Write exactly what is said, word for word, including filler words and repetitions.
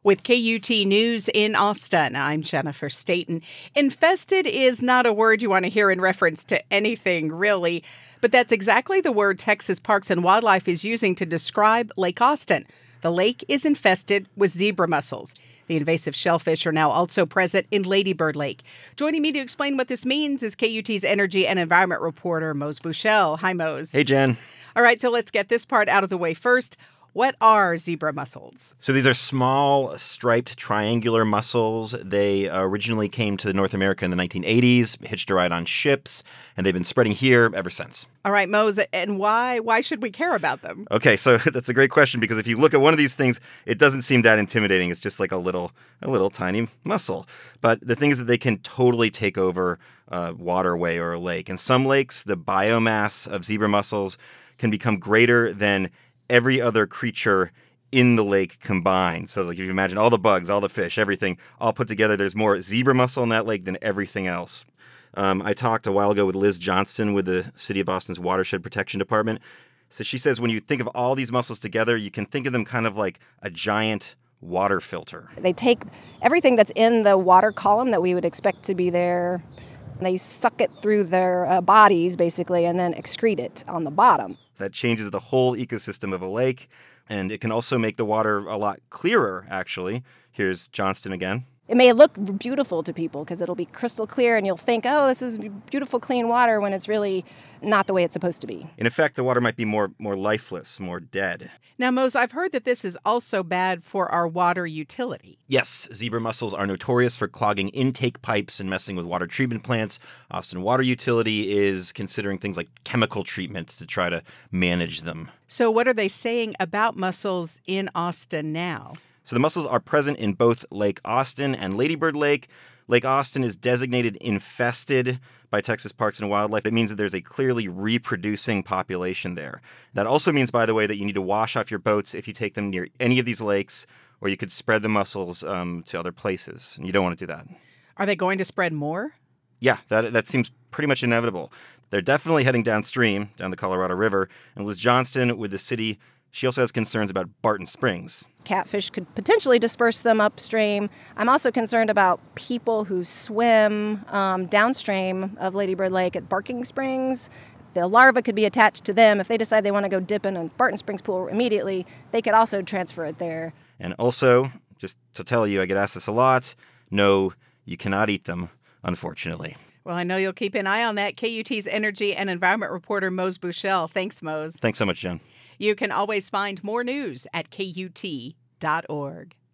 With K U T News in Austin, I'm Jennifer Staten. Infested is not a word you want to hear in reference to anything, really, but that's exactly the word Texas Parks and Wildlife is using to describe Lake Austin. The lake is infested with zebra mussels. The invasive shellfish are now also present in Lady Bird Lake. Joining me to explain what this means is K U T's energy and environment reporter, Mose Buchel. Hi, Mose. Hey, Jen. All right, so let's get this part out of the way first. What are zebra mussels? So these are small, striped, triangular mussels. They originally came to North America in the nineteen eighties, hitched a ride on ships, and they've been spreading here ever since. All right, Mose, and why why should we care about them? Okay, so that's a great question, because if you look at one of these things, it doesn't seem that intimidating. It's just like a little, a little tiny mussel. But the thing is that they can totally take over a waterway or a lake. In some lakes, the biomass of zebra mussels can become greater than every other creature in the lake combined. So like if you imagine all the bugs, all the fish, everything all put together, there's more zebra mussel in that lake than everything else. Um, I talked a while ago with Liz Johnston with the City of Austin's Watershed Protection Department. So she says when you think of all these mussels together, you can think of them kind of like a giant water filter. They take everything that's in the water column that we would expect to be there, and they suck it through their uh, bodies, basically, and then excrete it on the bottom. That changes the whole ecosystem of a lake, and it can also make the water a lot clearer, actually. Here's Johnston again. It may look beautiful to people because it'll be crystal clear, and you'll think, oh, this is beautiful, clean water, when it's really not the way it's supposed to be. In effect, the water might be more, more lifeless, more dead. Now, Mose, I've heard that this is also bad for our water utility. Yes, zebra mussels are notorious for clogging intake pipes and messing with water treatment plants. Austin Water Utility is considering things like chemical treatment to try to manage them. So what are they saying about mussels in Austin now? So the mussels are present in both Lake Austin and Lady Bird Lake. Lake Austin is designated infested by Texas Parks and Wildlife. It means that there's a clearly reproducing population there. That also means, by the way, that you need to wash off your boats if you take them near any of these lakes, or you could spread the mussels um, to other places. And you don't want to do that. Are they going to spread more? Yeah, that that seems pretty much inevitable. They're definitely heading downstream, down the Colorado River. And Liz Johnston with the city, she also has concerns about Barton Springs. Catfish could potentially disperse them upstream. I'm also concerned about people who swim um, downstream of Lady Bird Lake at Barking Springs. The larva could be attached to them. If they decide they want to go dip in a Barton Springs pool immediately, they could also transfer it there. And also, just to tell you, I get asked this a lot, no, you cannot eat them, unfortunately. Well, I know you'll keep an eye on that. K U T's energy and environment reporter, Mose Buchel. Thanks, Mose. Thanks so much, Jen. You can always find more news at K U T dot org.